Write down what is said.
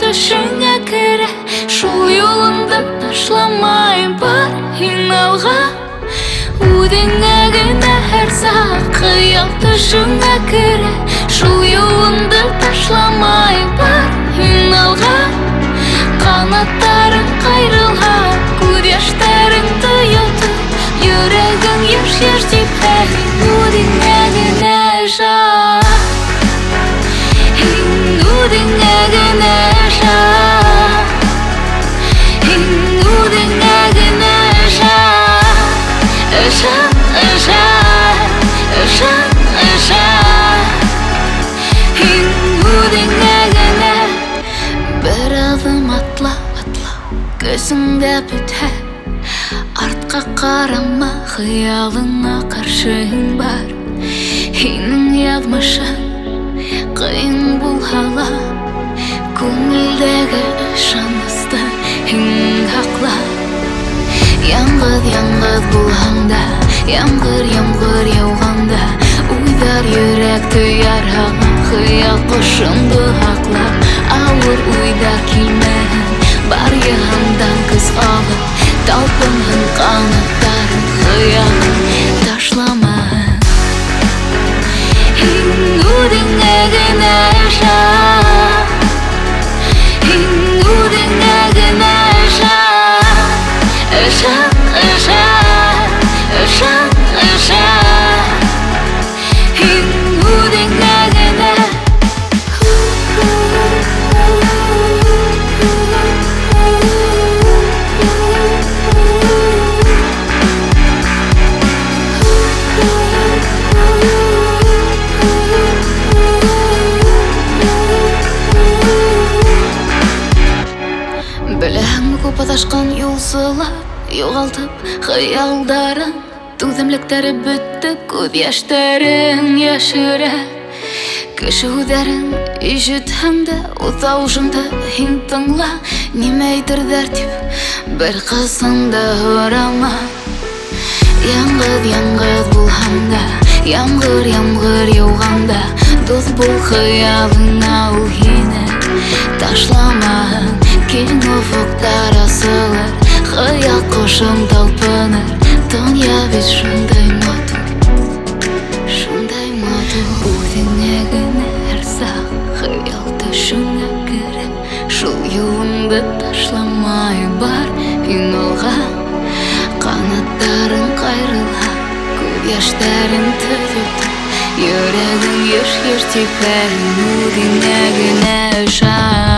төшіңе кіре, шул юлыңды ташламай бар иналға. Үдіңе генә һәр саат хыял төшіңе кіре, шул юлыңды ташламай бар иналға. Канаттарың кайрылга, күз яшьтәреңде ятып, йөрәгең яш-яш дип үдіңе генә жа. Үдіңе генә жа. Үдіңе генә жа. Жа, жа, жа, жа. Үдіңе генә. Бер адым атла, атла, көзіңдә бүтә. Артқа қарама, хыялыңа қаршың бар. Һинең язмышың қиын булһала, күңелдәге ышанысты һин һакла. Яңғыҙ булһаңда, ямғыр яуғанда, уйдар йөрәкте ярһала, хыял ҡошоңдо һаҡлап, ауыр уйдар килмәһен, бар йыһандан ҡыҙғалып, талпынһын ҡанаттарың, хыялың ташламаһын. Үдіңе генә жа. Үдіңе генә жа. Жа, жа, жа, жа. Үдіңе генә. Беләһеңме, күп адашҡан юлсылар, юғалтып хыялдарын, түҙемлектәре бөттө, күҙ йәштәрен йәшерә. Кеше һүҙҙәрен ишетһәң дә, үҙ тауышыңды һин тыңла, нимә әйтерҙәр тип бер ҡасан да һорама. Яңғыҙ булһаң да, ямғыр яуғанда, дуҫ бул хыялыңа ул һине ташламаһын. Киң офоҡтар асылыр, хыял ҡошоң талпыныр, донъя бит шундай матур, шундай матур. Үҙеңә генә һәр саҡ хыял төшөңә керә, шул юлыңды ташламай бар һин алға. Ҡанаттарың ҡайрылһа, күҙ йәштәрең төҙөтөр, йөрәгең йыш-йыш типә, үҙеңә генә ышан.